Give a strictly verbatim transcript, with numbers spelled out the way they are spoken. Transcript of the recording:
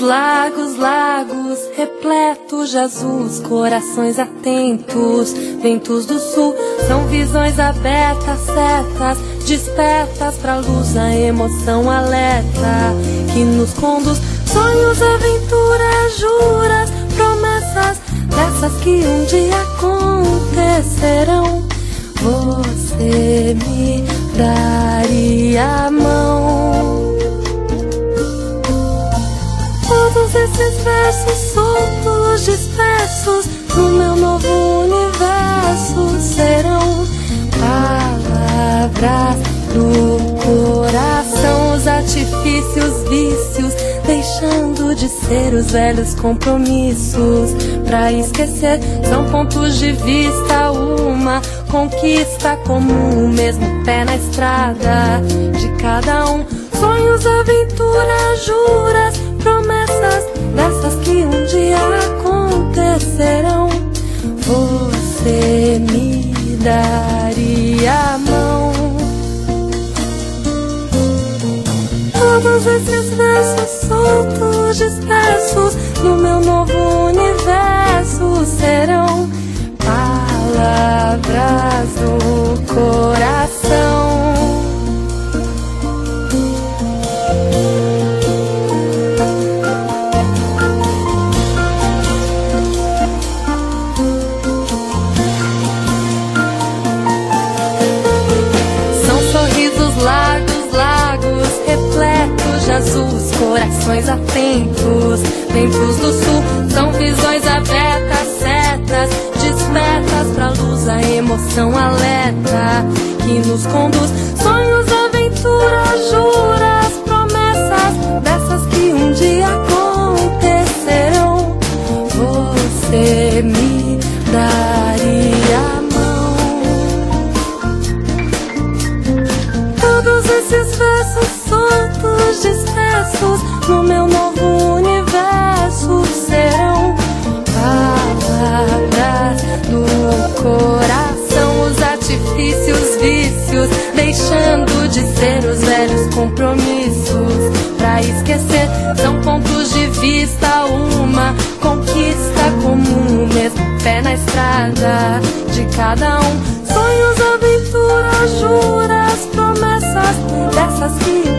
lagos, lagos, repletos de azuis, corações atentos, ventos do sul, são visões abertas, setas, despertas pra luz, a emoção alerta, que nos conduz, sonhos, aventuras, juras, promessas, dessas que um dia acontecerão. Você me daria a mão. Todos esses versos soltos, dispersos no meu novo universo serão palavras do coração, os artifícios, vícios, deixando de ser os velhos compromissos. Pra esquecer, são pontos de vista, uma conquista comum, o mesmo pé na estrada de cada um. Sonhos, aventuras, juras, promessas, dessas que um dia acontecerão. Você me daria a mão. Todos esses versos soltos, dispersos no meu novo universo serão palavras do coração. Azuis, corações atentos, ventos do sul, são visões abertas, setas, despertas pra luz, a emoção alerta, que nos conduz, sonhos, aventuras, juras, promessas, dessas que um dia acontecerão. Você me daria a mão. Todos esses versos soltos, dispersos no meu novo universo serão palavras do coração, os artifícios, vícios, deixando de ser os velhos compromissos. Pra esquecer, são pontos de vista, uma conquista comum, o mesmo pé na estrada de cada um. Sonhos, aventuras, juras, promessas, dessas que